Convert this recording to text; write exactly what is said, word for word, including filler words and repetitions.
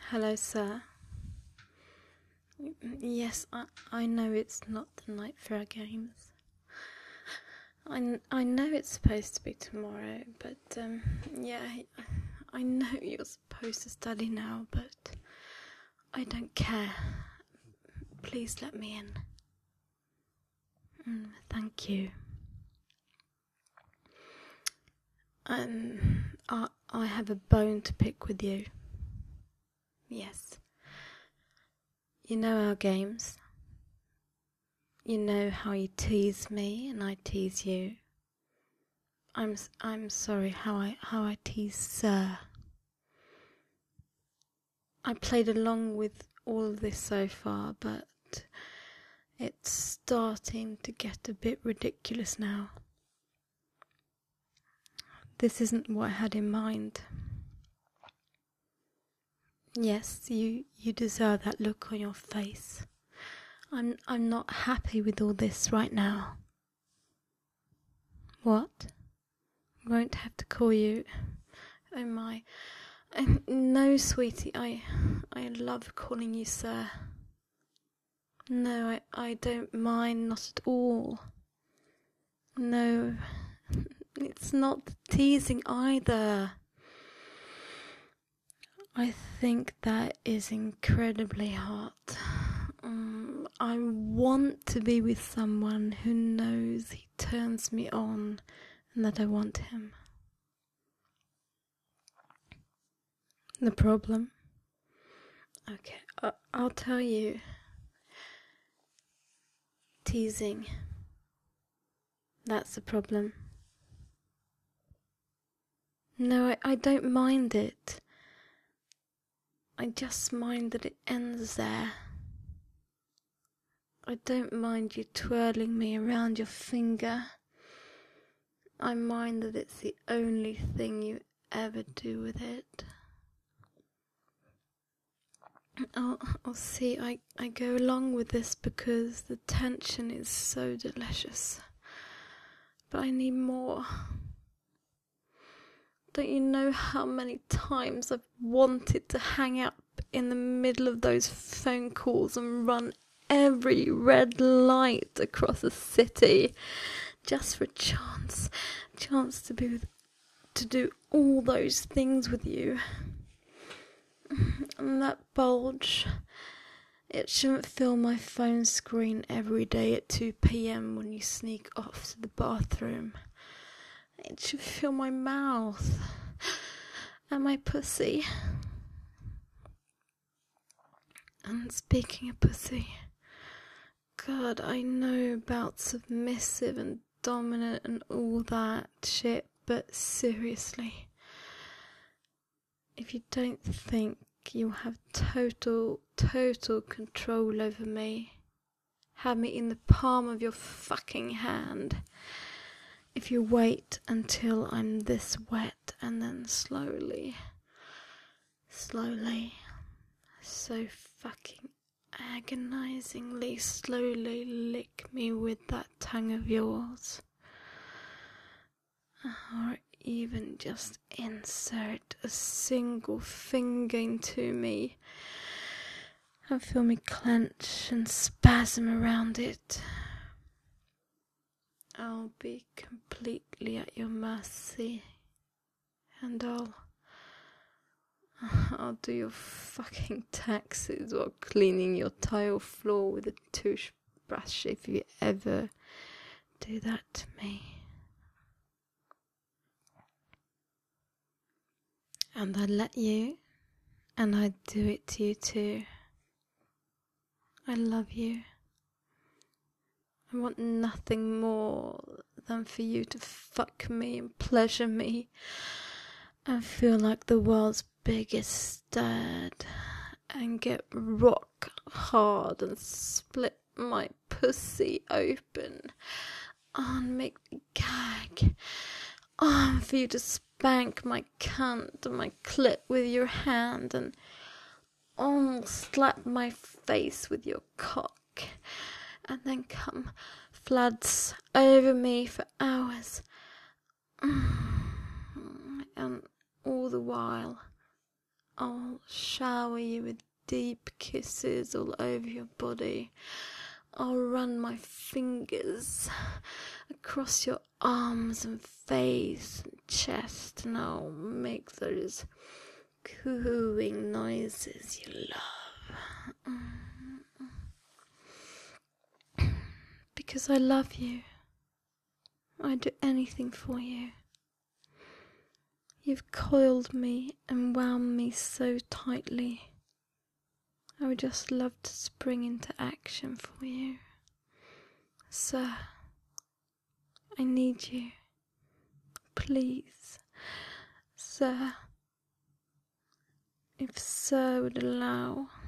Hello, sir. Yes, I, I know it's not the night for our games. I, kn- I know it's supposed to be tomorrow, but, um, yeah, I, I know you're supposed to study now, but I don't care. Please let me in. Mm, thank you. Um, I, I have a bone to pick with you. Yes. You know our games. You know how you tease me and I tease you. I'm I'm sorry how I how I tease Sir. I played along with all of this so far, but it's starting to get a bit ridiculous now. This isn't what I had in mind. Yes, you you deserve that look on your face. I'm I'm not happy with all this right now. What? Won't have to call you. Oh my. Um, no, sweetie, I I love calling you sir. No, I, I don't mind, not at all. No, it's not teasing either. I think that is incredibly hot. Um, I want to be with someone who knows he turns me on and that I want him. The problem? Okay, I- I'll tell you. Teasing. That's the problem. No, I, I don't mind it. I just mind that it ends there. I don't mind you twirling me around your finger. I mind that it's the only thing you ever do with it. Oh, oh see, I, I go along with this because the tension is so delicious. But I need more. Don't you know how many times I've wanted to hang up in the middle of those phone calls and run every red light across the city just for a chance, chance to be with, to do all those things with you. And that bulge, it shouldn't fill my phone screen every day at two p.m. when you sneak off to the bathroom. It should fill my mouth and my pussy. And speaking of pussy, God, I know about submissive and dominant and all that shit, but seriously, if you don't think you have total, total control over me, have me in the palm of your fucking hand, if you wait until I'm this wet and then slowly, slowly, so fucking agonizingly slowly lick me with that tongue of yours, or even just insert a single finger into me and feel me clench and spasm around it, I'll be completely at your mercy, and I'll I'll do your fucking taxes while cleaning your tile floor with a toothbrush if you ever do that to me. And I let you, and I do it to you too. I love you. I want nothing more than for you to fuck me and pleasure me and feel like the world's biggest stud and get rock hard and split my pussy open and make me gag. Oh, for you to spank my cunt and my clit with your hand and oh, slap my face with your cock and then come floods over me for hours. And all the while I'll shower you with deep kisses all over your body. I'll run my fingers across your arms and face and chest, and I'll make those cooing noises you love. Because I love you. I'd do anything for you. You've coiled me and wound me so tightly. I would just love to spring into action for you. Sir, I need you. Please, sir. If sir would allow,